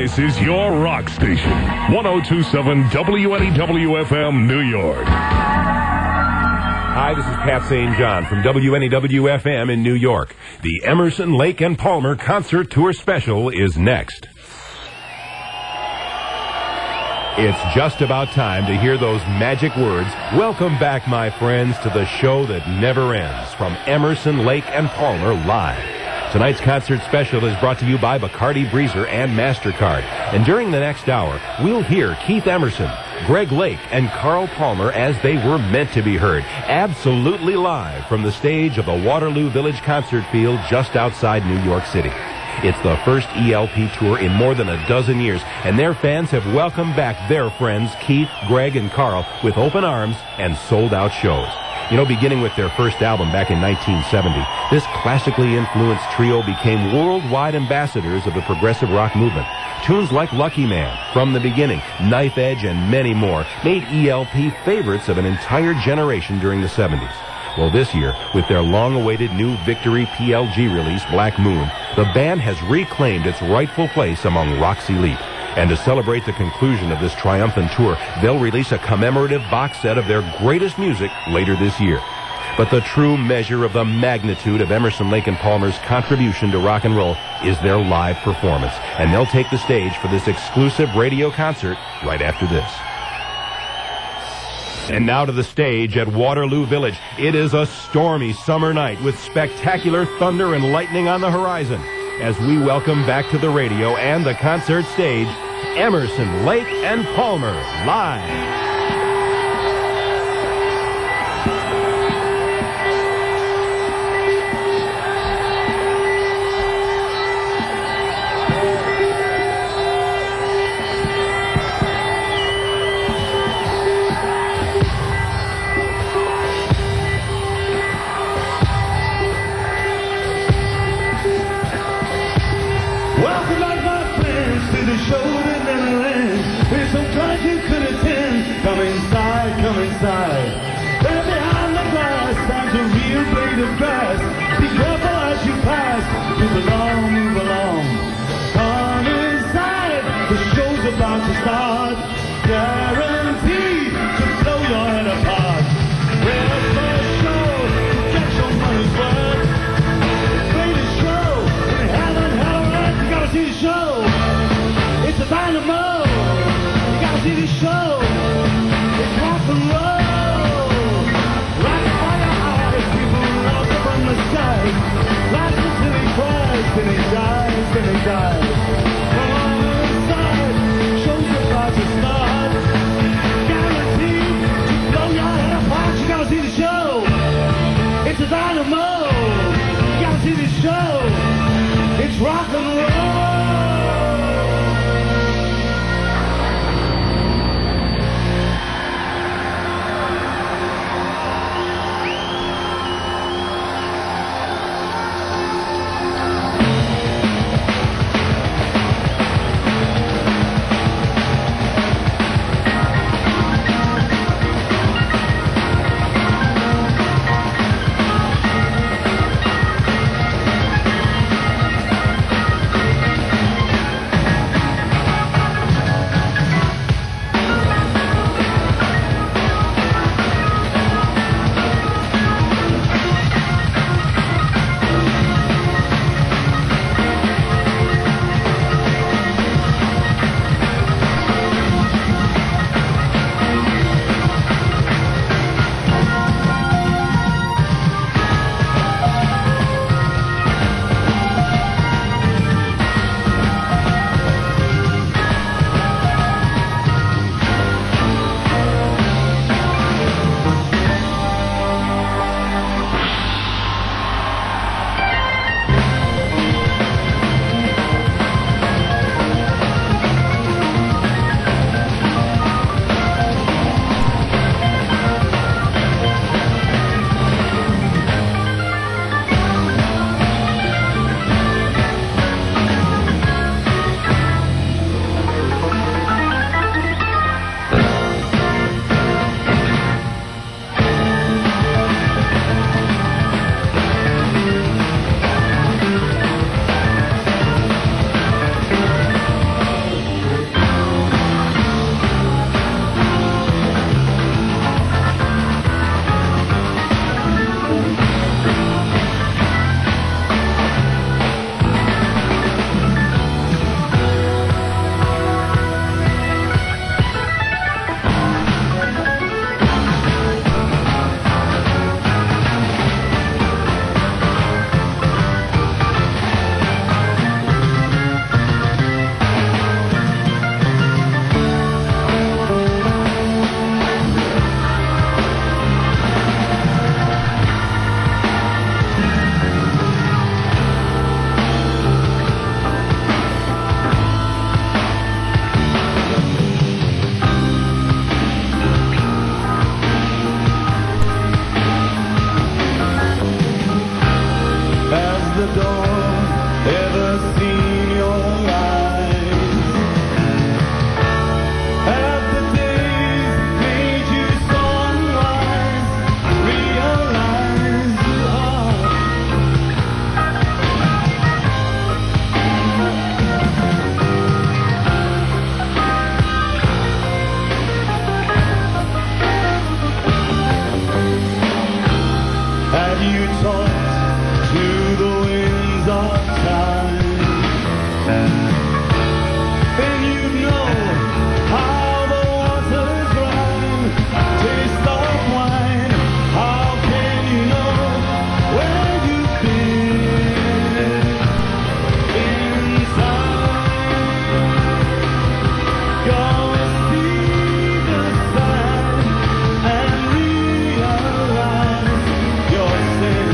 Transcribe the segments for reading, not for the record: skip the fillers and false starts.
This is your rock station, 1027 WNEW-FM, New York. Hi, this is Pat St. John from WNEW-FM in New York. The Emerson, Lake and Palmer Concert Tour Special is next. It's just about time to hear those magic words. Welcome back, my friends, to the show that never ends from Emerson, Lake and Palmer Live. Tonight's concert special is brought to you by Bacardi Breezer and MasterCard. And during the next hour, we'll hear Keith Emerson, Greg Lake, and Carl Palmer as they were meant to be heard, absolutely live from the stage of the Waterloo Village Concert Field just outside New York City. It's the first ELP tour in more than a dozen years, and their fans have welcomed back their friends Keith, Greg, and Carl with open arms and sold-out shows. You know, beginning with their first album back in 1970, this classically influenced trio became worldwide ambassadors of the progressive rock movement. Tunes like Lucky Man, From the Beginning, Knife Edge, and many more made ELP favorites of an entire generation during the 70s. Well, this year, with their long-awaited new Victory PLG release, Black Moon, the band has reclaimed its rightful place among rock's elite. And to celebrate the conclusion of this triumphant tour, they'll release a commemorative box set of their greatest music later this year. But the true measure of the magnitude of Emerson, Lake and Palmer's contribution to rock and roll is their live performance. And they'll take the stage for this exclusive radio concert right after this. And now to the stage at Waterloo Village. It is a stormy summer night with spectacular thunder and lightning on the horizon as we welcome back to the radio and the concert stage, Emerson, Lake and Palmer live. Come inside. There behind the glass stands a real blade of grass. Be careful as you pass. Move along, move along. Come inside. The show's about to start. Guaranteed to blow your head apart. Well, first show to get your money's worth. Greatest show in heaven, hell, or earth. You gotta see the show. It's a dynamo. You gotta see the show. Rock and roll, right by your eyes, people walk from the sky, lights until he cries, then he dies, then he dies. Come on inside, show's about to start, guaranteed to blow your head apart. You gotta see the show, it's a dynamo, you gotta see the show, it's rock and roll. then you'd know how the waters run. Taste of wine, how can you know where you've been? Inside, you'll see the sign and realize your sin.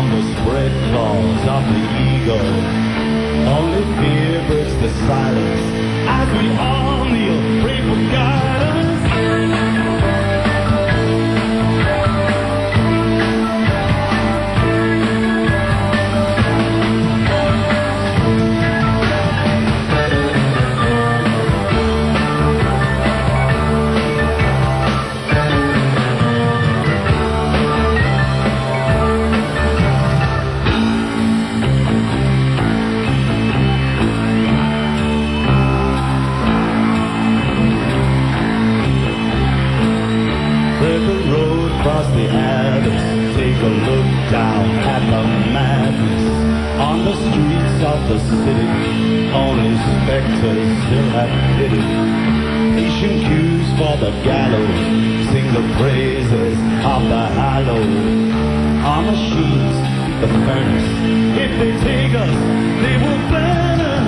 the spread claws of the eagle. Only fear breaks the silence as we all kneel, pray for guidance. Across the Alps, take a look down at the madness on the streets of the city. Only specters still have pity. Patient cues for the gallows, sing the praises of the hallowed. Our machines, the furnace, if they take us, they will burn us.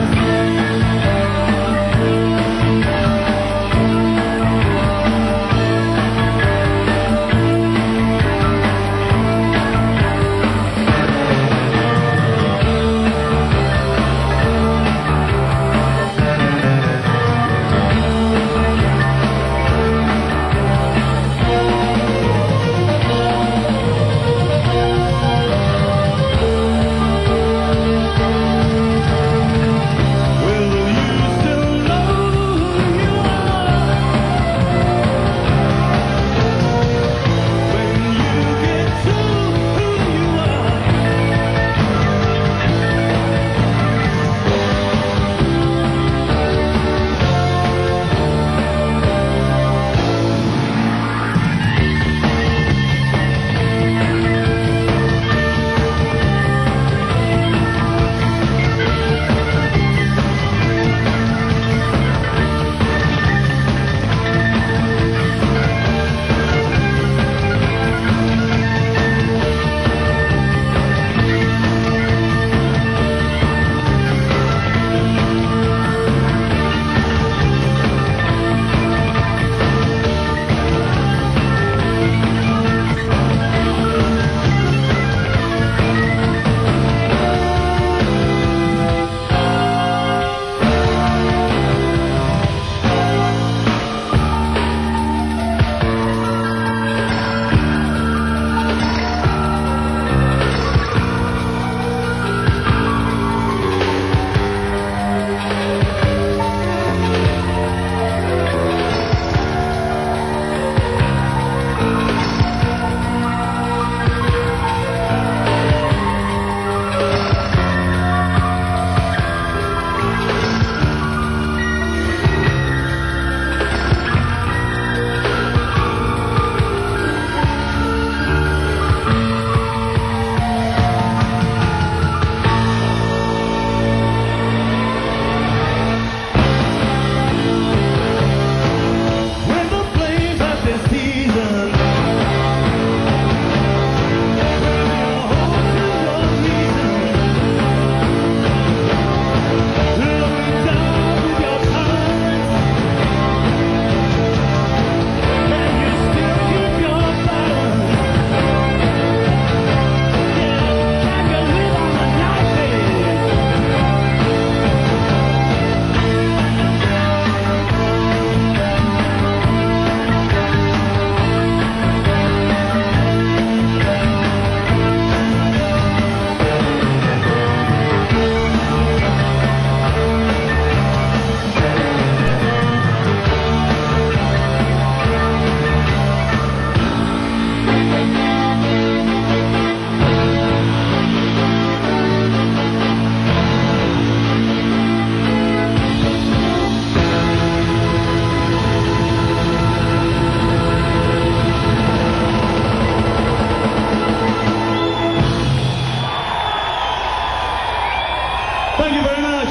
Thank you very much.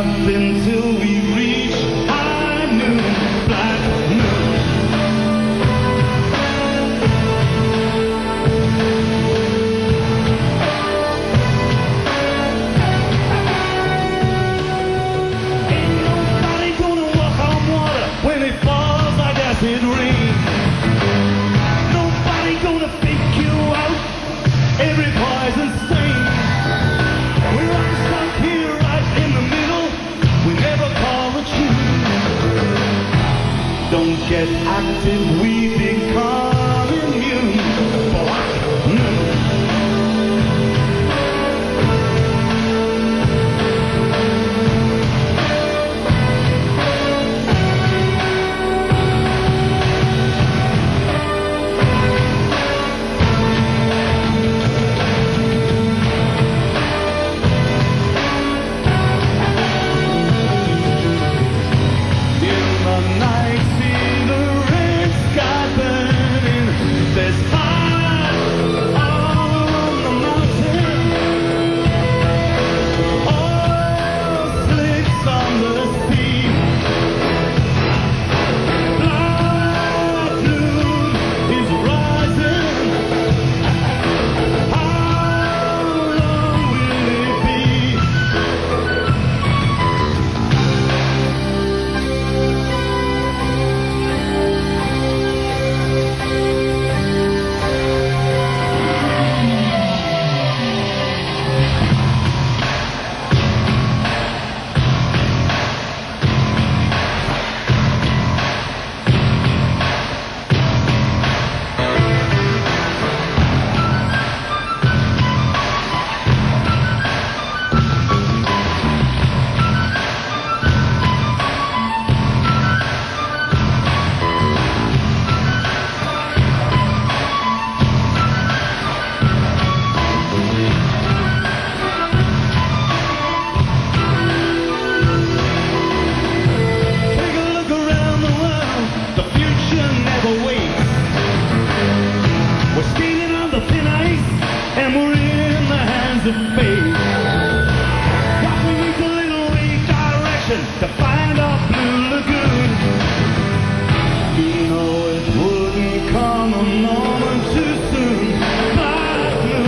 nothing till we reach high noon, black noon. Ain't nobody gonna walk on water when it falls like acid rain. Nobody gonna fake you out every poison stain. We're all stuck here right in the middle. We never call the truth. Don't get active, we become immune. Black noon. In the night, see the red sky burning. There's fire all along the mountain. Oil slicks on the sea. Black noon is rising. How long will it be? Take a look around the world, the future never waits. We're skating on the thin ice, and we're in the hands of fate. But we need a little redirection to find our blue lagoon. You know it wouldn't come a moment too soon. Black noon.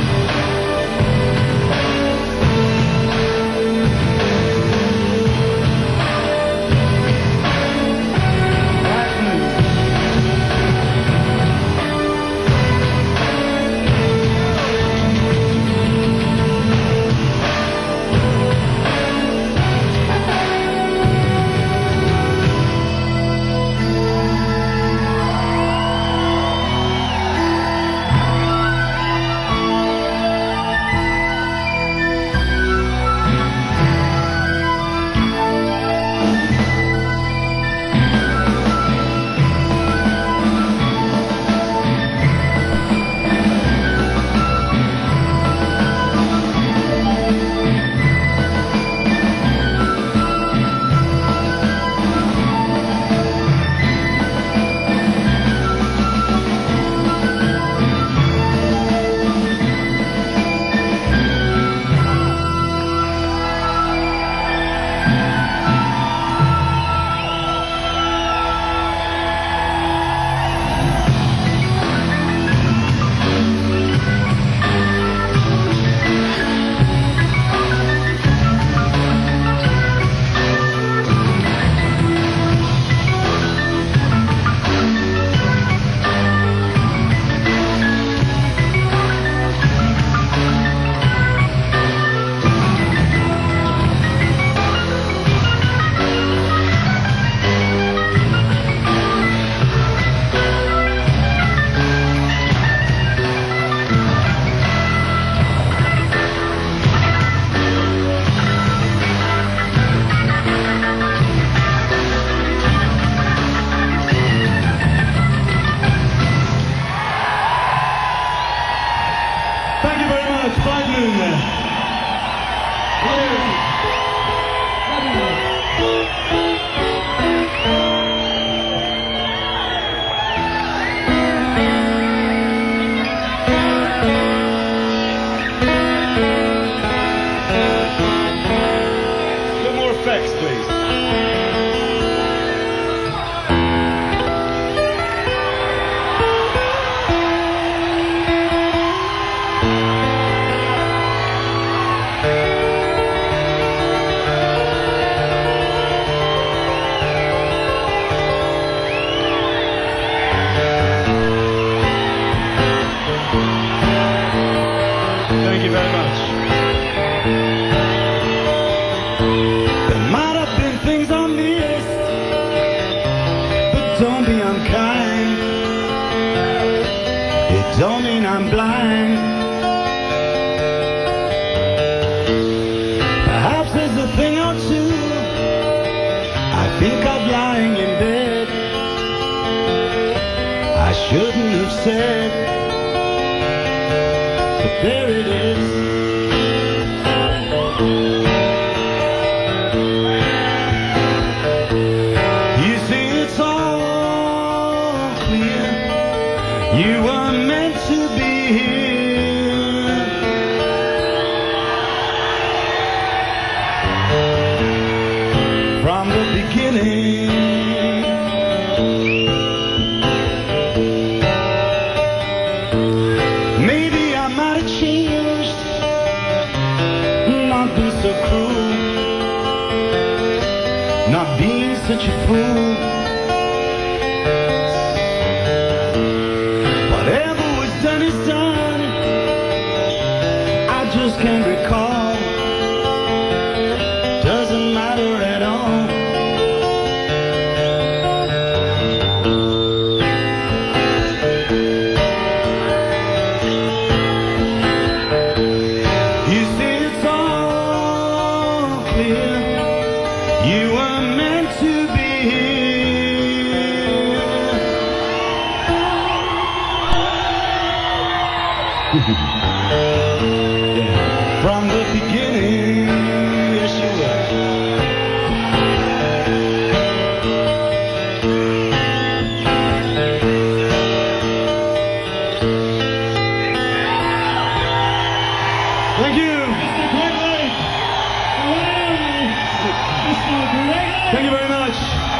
Black noon. effects, please. Thank you very much. There might have been things I missed, but don't be unkind. It don't mean I'm blind. Perhaps there's a thing or two I think of lying in bed I shouldn't have said. But there it is. You see, it's all clear. You were meant to be here. From the beginning. So cruel, not being such a fool. Whatever was done is done. I just can't recall. Doesn't matter at all. You see, it's all clear. You were meant to be here. Yeah. From the beginning, yes you were. Thank you. Thank you very much.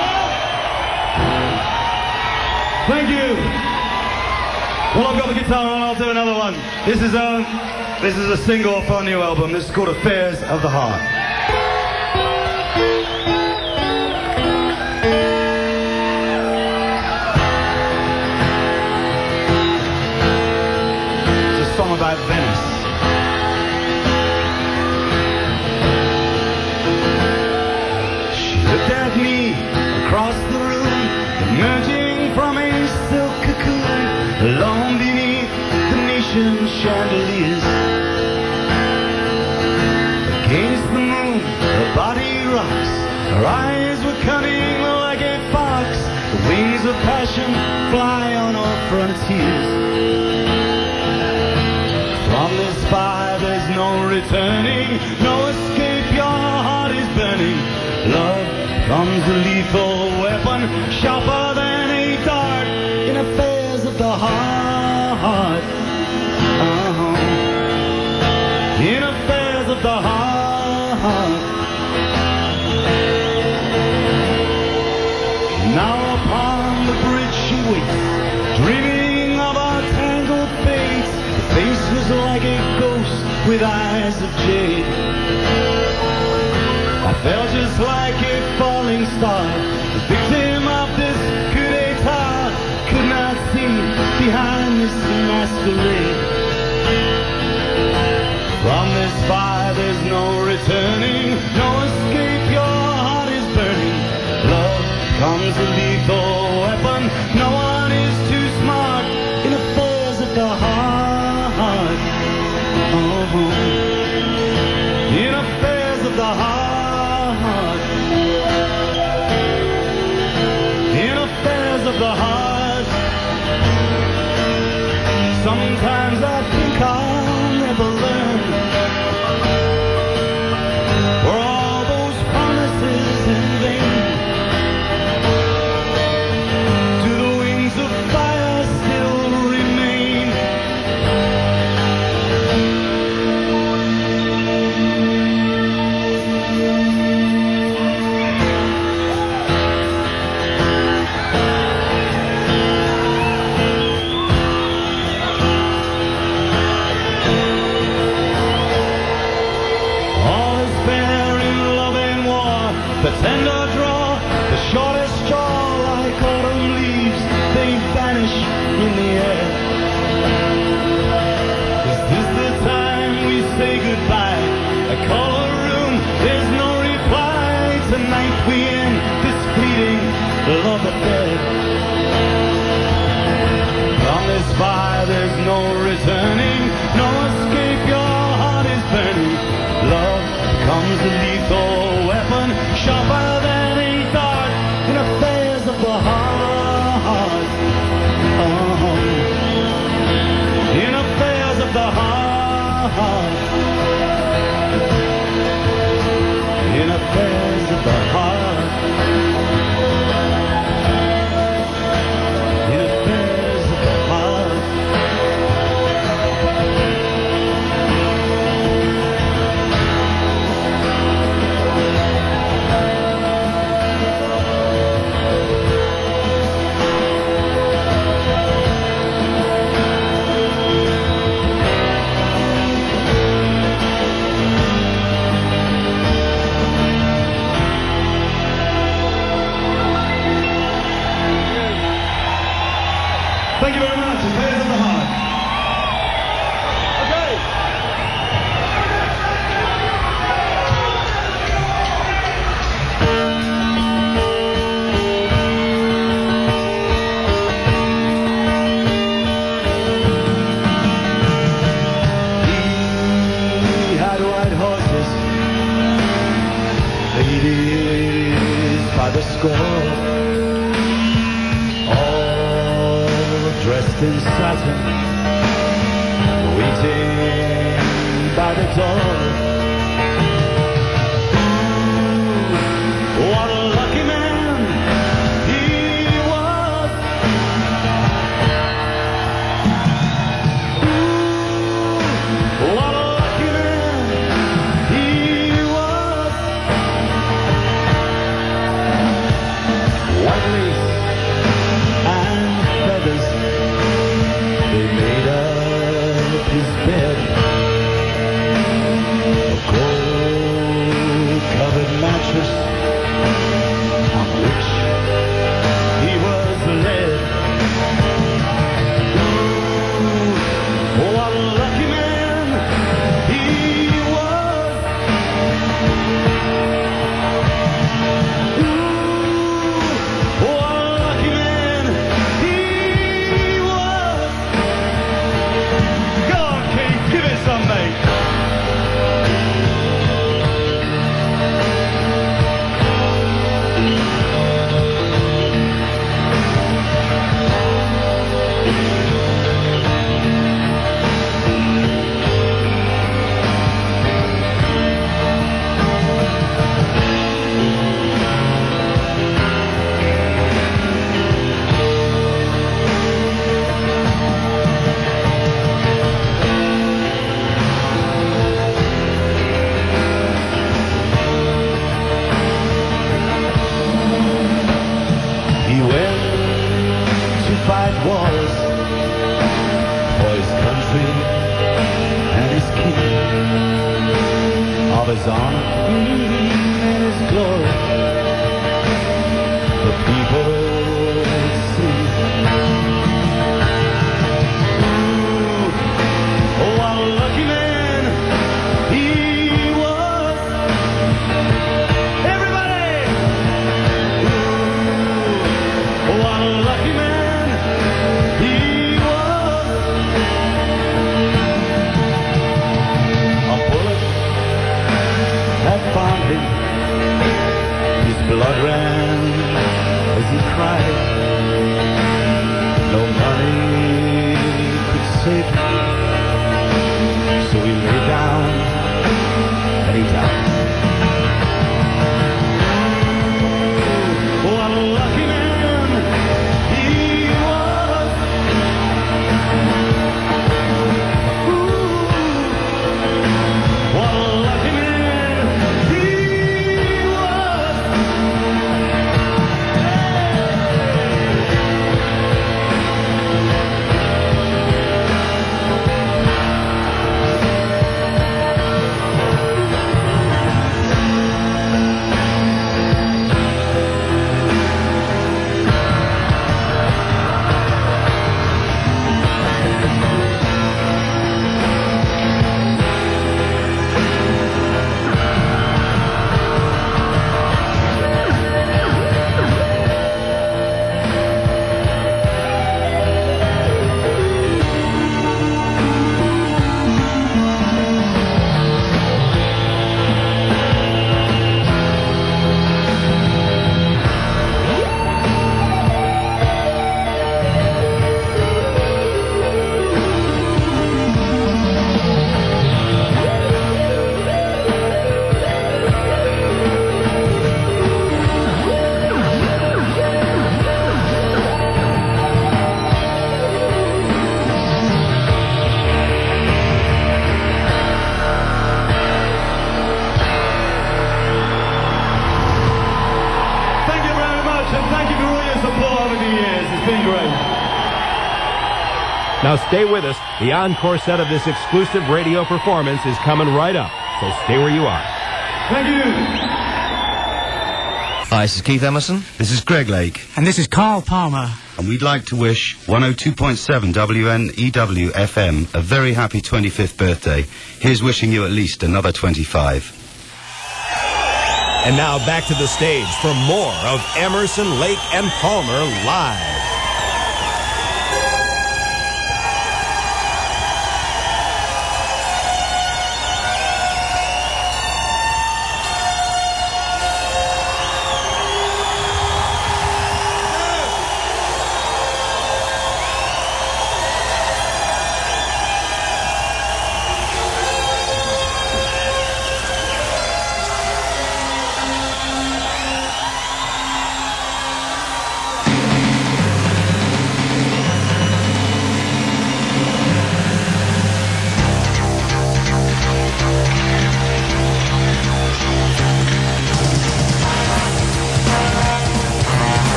Thank you. Well, I've got the guitar on, I'll do another one. This is a single for our new album. This is called Affairs of the Heart. It's a song about Venice. Looked at me across the room, emerging from a silk cocoon, alone beneath the Venetian chandeliers. Against the moon, her body rocks, her eyes were cunning like a fox. The wings of passion fly on our frontiers. From this fire there's no returning, no escape, your heart is burning. Love comes a lethal weapon, sharper than a dart, in affairs of the heart. In affairs of the heart. Now upon the bridge she waits, dreaming of our tangled fates. The face was like a ghost with eyes of jade. I felt just like a falling star, the victim of this coup d'etat. Could not see behind this masquerade. From this fire there's no returning, no escape, your heart is burning. Love comes a lethal weapon, no one is too smart in affairs of the heart. In affairs of the heart. In affairs of the heart. Sometimes I think I'll never learn. Were all those promises in vain? Do the wings of fire still remain? the tender draw, the shortest straw, like autumn leaves, they vanish in the air. Is this the time we say goodbye? I call a room, there's no reply. Tonight we end this fleeting love affair. From this fire there's no returning, no escape, your heart is burning. Love becomes a lethal weapon, sharper than a dart in affairs of the heart. In affairs of the heart. In affairs of the heart. In affairs of the heart. Thank you very much. Affairs of the heart. Okay. He had white horses, ladies by the score, dressed in satin, waiting by the door. Ooh, what a lucky man he was. Ooh, what a lucky man he was. White lace and feathers, they made up his bed. A gold-covered mattress on which he was led. Ooh, what a lucky man he was. Ooh, what a lucky man he was. Go on, Keith, give it some, mate. He went to fight wars for his country and his king, of his honor and his glory. The people see. Ooh, what a lucky man he was. Everybody! What a lucky man he was. A bullet had found his been great. Now stay with us. The encore set of this exclusive radio performance is coming right up. So stay where you are. Thank you. Hi, this is Keith Emerson. This is Greg Lake. And this is Carl Palmer. And we'd like to wish 102.7 WNEW FM a very happy 25th birthday. Here's wishing you at least another 25. And now back to the stage for more of Emerson, Lake, and Palmer live.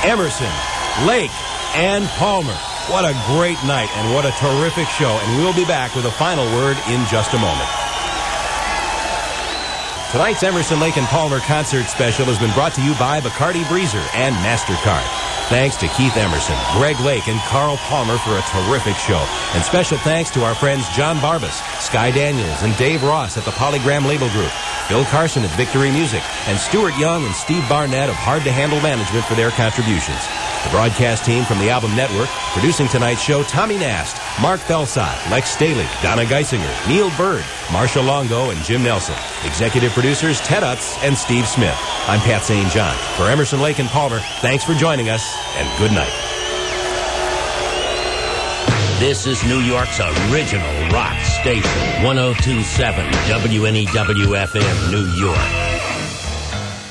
Emerson, Lake, and Palmer. What a great night and what a terrific show. And we'll be back with a final word in just a moment. Tonight's Emerson, Lake, and Palmer concert special has been brought to you by Bacardi Breezer and MasterCard. Thanks to Keith Emerson, Greg Lake, and Carl Palmer for a terrific show. And special thanks to our friends John Barbas, Sky Daniels, and Dave Ross at the Polygram Label Group, Phil Carson at Victory Music, and Stuart Young and Steve Barnett of Hard to Handle Management for their contributions. The broadcast team from the Album Network, producing tonight's show, Tommy Nast, Mark Felsot, Lex Staley, Donna Geisinger, Neil Bird, Marshall Longo, and Jim Nelson. Executive producers Ted Utz and Steve Smith. I'm Pat St. John. For Emerson, Lake, and Palmer, thanks for joining us, and good night. This is New York's original rock station, 102.7 WNEW-FM, New York.